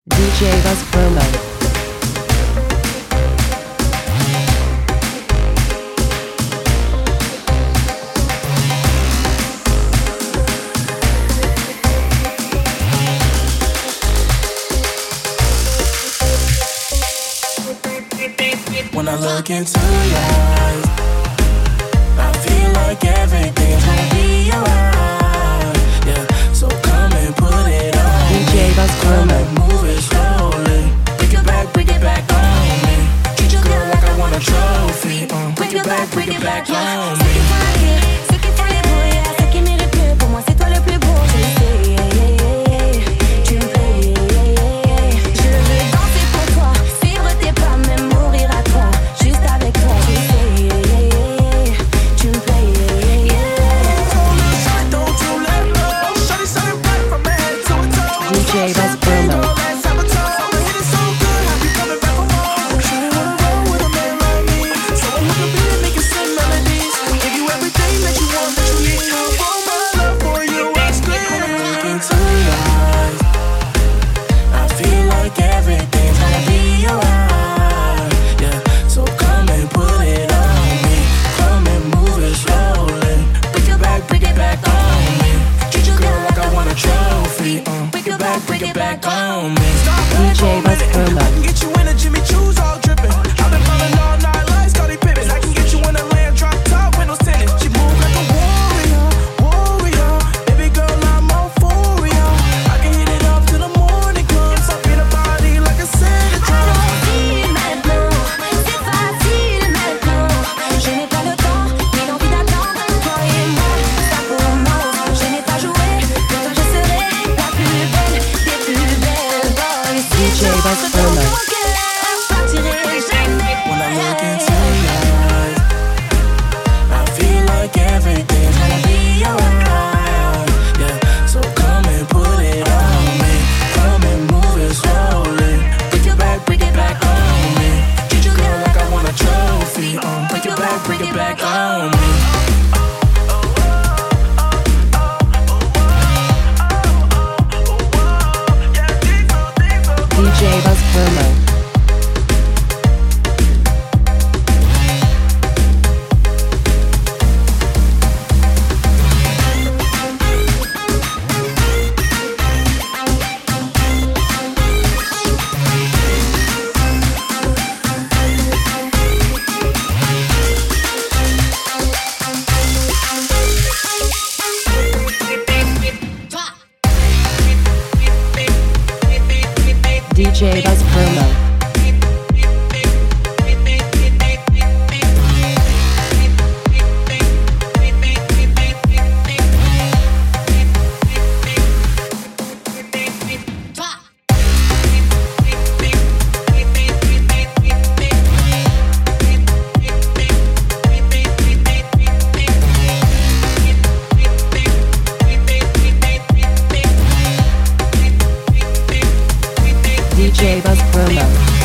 DJ Buzz Promo. When I look into your eyes, I feel like everything's gonna be alright. Yeah, so come and put it on DJ Buzz Come Promo. and move it slowly. Bring it back on me. Treat your girl like I want a trophy. Bring it back on me. Ce qu'il faut les beaux, ce qui mérite mieux. Pour moi, c'est toi le plus beau. Je le sais, tu me plais. Je veux danser pour toi, suivre tes pas, même mourir à toi. Juste avec toi, je sais, tu me plais. Don't you let go. Shawty shine bright from my head to her toe. DJ Buzz Promo. Last time I told her, hit it so good, I be coming back for more. Shawty wanna roll with a man like me, so I hook a beat and make it sing melodies. Give you everything that you want, that you need. For my love for you, I scream. Look into your eyes, I feel like everything's gonna be alright. Yeah, so come and put it on me. Come and move it slowly. Bring it back on me. Treat your girl like I want a trophy. Bring it back on me. DJ Buzz Promo. I can get you in a Jimmy Choo's all dripping. I've been ballin' all night like Scottie Pippen. I can get you in a land drop top windows tinted. She move like a warrior, warrior. Baby girl, I'm euphoria. I can hit it up till the morning comes. Up in a body like a sedative. Allons-y maintenant, c'est facile maintenant. Je n'ai pas le temps, ni l'envie d'attendre. Toi et moi, ça commence. Je n'ai pas joué, pour toi je serai la plus belle des plus belles boys. Si DJ j'entre Buzz dans Promo. ton cœur, je partirai jamais. When I look into your eyes, I feel like everything's gonna be alright. Yeah, so come and put it on me. Come and move it slowly. Bring it back on me. Treat your girl like I want a trophy. Bring it back on me. DJ Buzz Promo. DJ Buzz Promo. DJ Buzz Promo.